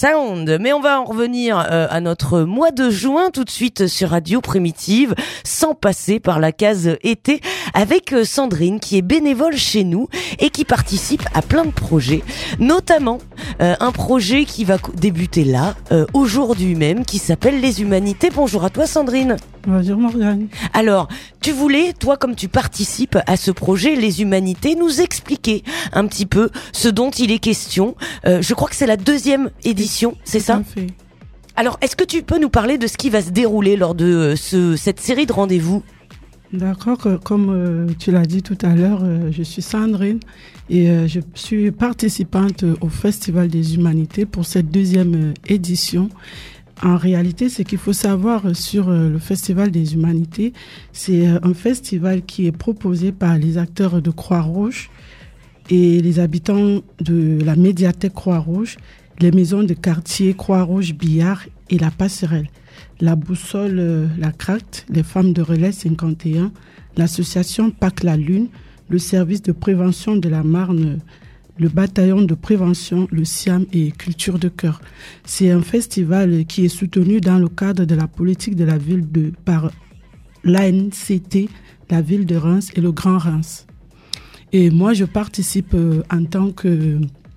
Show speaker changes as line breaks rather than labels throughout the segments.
Sound. Mais on va en revenir à notre mois de juin tout de suite sur Radio Primitive, sans passer par la case été, avec Sandrine qui est bénévole chez nous et qui participe à plein de projets, notamment un projet qui va débuter là, aujourd'hui même, qui s'appelle Les Humanités. Bonjour à toi Sandrine.
Bonjour Morgane.
Alors, tu voulais, toi, comme tu participes à ce projet Les Humanités, nous expliquer un petit peu ce dont il est question. Je crois que c'est la 2e édition, c'est ça ?
Fait.
Alors, est-ce que tu peux nous parler de ce qui va se dérouler lors de cette série de rendez-vous ?
D'accord, comme tu l'as dit tout à l'heure, je suis Sandrine et je suis participante au Festival des Humanités pour cette 2e édition. En réalité, ce qu'il faut savoir sur le Festival des Humanités, c'est un festival qui est proposé par les acteurs de Croix-Rouge et les habitants de la médiathèque Croix-Rouge, les maisons de quartier Croix-Rouge, Billard et la Passerelle, la Boussole, la Cracte, les femmes de Relais 51, l'association Pâques la Lune, le service de prévention de la Marne, le bataillon de prévention, le SIAM et Culture de Cœur. C'est un festival qui est soutenu dans le cadre de la politique de la ville par l'ANCT, la ville de Reims et le Grand Reims. Et moi, je participe en tant que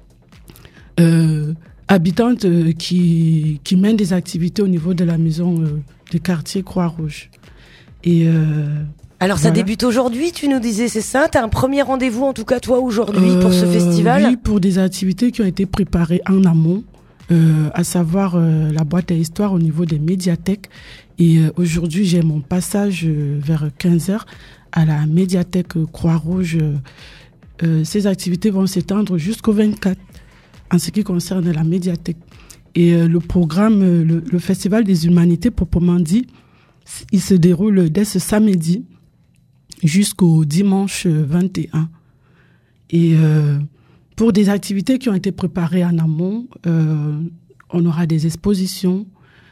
habitante qui mène des activités au niveau de la maison de quartier Croix-Rouge. Et
alors ça débute aujourd'hui, tu nous disais, c'est ça ? T'as un premier rendez-vous, en tout cas toi, aujourd'hui, pour ce festival ?
Oui, pour des activités qui ont été préparées en amont, à savoir la boîte à histoire au niveau des médiathèques. Et aujourd'hui, j'ai mon passage vers 15h à la médiathèque Croix-Rouge. Ces activités vont s'étendre jusqu'au 24 en ce qui concerne la médiathèque. Et le programme, le Festival des Humanités, proprement dit, il se déroule dès ce samedi jusqu'au dimanche 21. Et pour des activités qui ont été préparées en amont, on aura des expositions,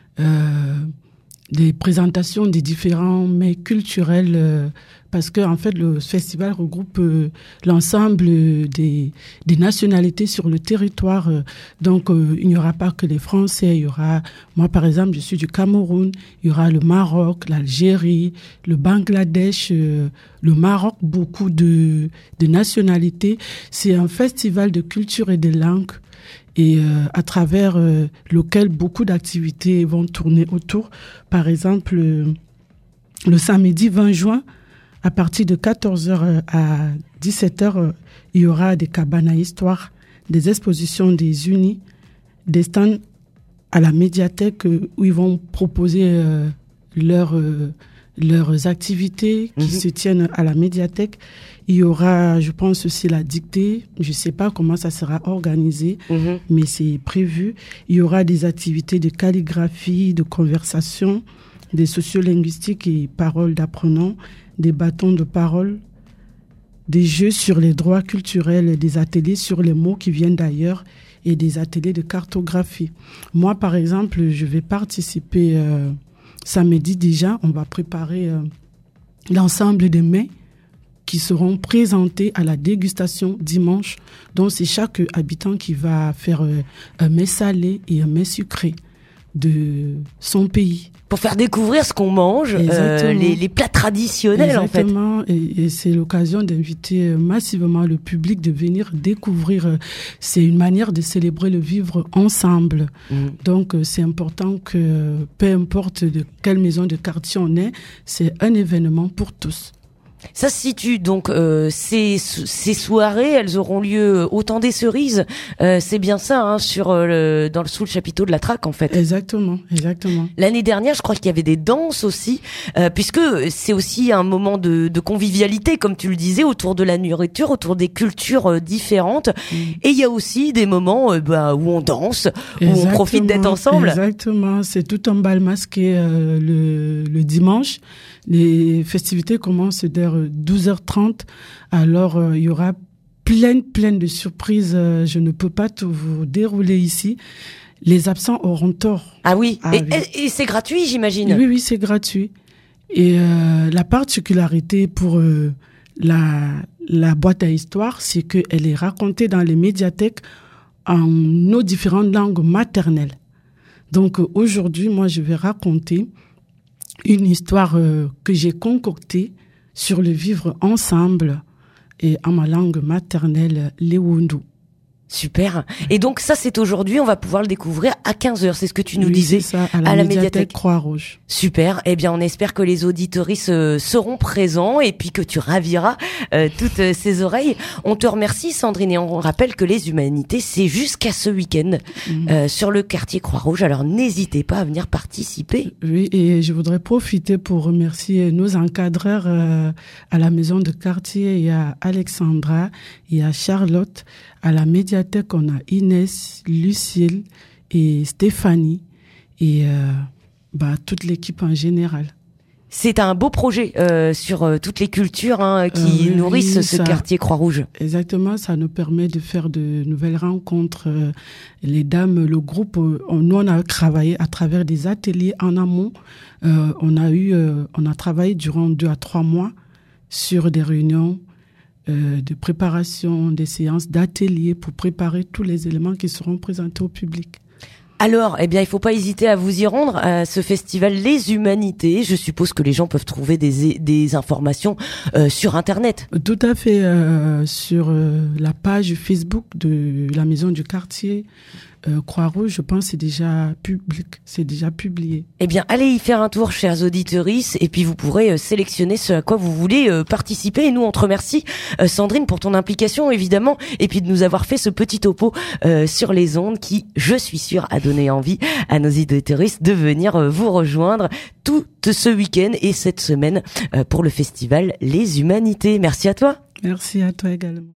des présentations des différents mets culturels, parce que en fait le festival regroupe l'ensemble des nationalités sur le territoire. Donc il n'y aura pas que les Français, il y aura, moi par exemple je suis du Cameroun, il y aura le Maroc, l'Algérie, le Bangladesh, le Maroc, beaucoup de nationalités. C'est un festival de culture et de langue, et à travers lequel beaucoup d'activités vont tourner autour. Par exemple, le samedi 20 juin, à partir de 14h à 17h, il y aura des cabanes à histoire, des expositions des unis, des stands à la médiathèque où ils vont proposer leurs activités qui se tiennent à la médiathèque. Il y aura, je pense aussi, la dictée. Je ne sais pas comment ça sera organisé, mais c'est prévu. Il y aura des activités de calligraphie, de conversation, des sociolinguistiques et paroles d'apprenants, des bâtons de parole, des jeux sur les droits culturels, des ateliers sur les mots qui viennent d'ailleurs et des ateliers de cartographie. Moi, par exemple, je vais participer samedi déjà. On va préparer l'ensemble des mets qui seront présentés à la dégustation dimanche. Donc, c'est chaque habitant qui va faire un mets salé et un mets sucré de son pays.
Pour faire découvrir ce qu'on mange, les plats traditionnels.
Exactement.
En fait.
Et c'est l'occasion d'inviter massivement le public de venir découvrir. C'est une manière de célébrer le vivre ensemble. Donc c'est important que peu importe de quelle maison de quartier on est, c'est un événement pour tous.
Ça se situe donc ces soirées, elles auront lieu au temps des cerises. C'est bien ça, hein, sous le chapiteau de la Traque en fait.
Exactement.
L'année dernière, je crois qu'il y avait des danses aussi, puisque c'est aussi un moment de convivialité, comme tu le disais, autour de la nourriture, autour des cultures différentes. Et il y a aussi des moments où on danse, où on profite d'être ensemble.
Exactement. C'est tout un bal masqué le dimanche. Les festivités commencent vers 12h30. Alors, il y aura plein de surprises. Je ne peux pas tout vous dérouler ici. Les absents auront tort.
Ah oui. Et c'est gratuit, j'imagine.
Oui, c'est gratuit. Et la particularité pour la boîte à histoire, c'est qu'elle est racontée dans les médiathèques en nos différentes langues maternelles. Donc aujourd'hui, moi, je vais raconter une histoire que j'ai concoctée sur le vivre ensemble et en ma langue maternelle, l'Ewundu.
Super. Et donc ça, c'est aujourd'hui, on va pouvoir le découvrir à 15h, c'est ce que tu nous disais,
c'est ça, à la médiathèque Croix-Rouge.
Super. Eh bien, on espère que les auditeuristes seront présents et puis que tu raviras toutes ces oreilles. On te remercie, Sandrine, et on rappelle que les Humanités, c'est jusqu'à ce week-end sur le quartier Croix-Rouge. Alors, n'hésitez pas à venir participer.
Oui, et je voudrais profiter pour remercier nos encadreurs à la maison de quartier. Il y a Alexandra, il y a Charlotte. À la médiathèque, on a Inès, Lucille et Stéphanie et toute l'équipe en général.
C'est un beau projet sur toutes les cultures qui nourrissent ce quartier Croix-Rouge.
Exactement, ça nous permet de faire de nouvelles rencontres. Les dames, le groupe, nous on a travaillé à travers des ateliers en amont. On a travaillé durant 2 à 3 mois sur des réunions de préparation, des séances d'ateliers pour préparer tous les éléments qui seront présentés au public.
Alors, eh bien, il faut pas hésiter à vous y rendre à ce festival Les Humanités. Je suppose que les gens peuvent trouver des informations sur Internet.
Tout à fait, sur la page Facebook de la Maison du Quartier Croix-Rouge, je pense, c'est déjà public, c'est déjà publié.
Eh bien, allez y faire un tour, chers auditeuristes, et puis vous pourrez sélectionner ce à quoi vous voulez participer. Et nous, on te remercie, Sandrine, pour ton implication, évidemment, et puis de nous avoir fait ce petit topo sur les ondes qui, je suis sûre, a donné envie à nos auditeuristes de venir vous rejoindre tout ce week-end et cette semaine pour le festival Les Humanités. Merci à toi.
Merci à toi également.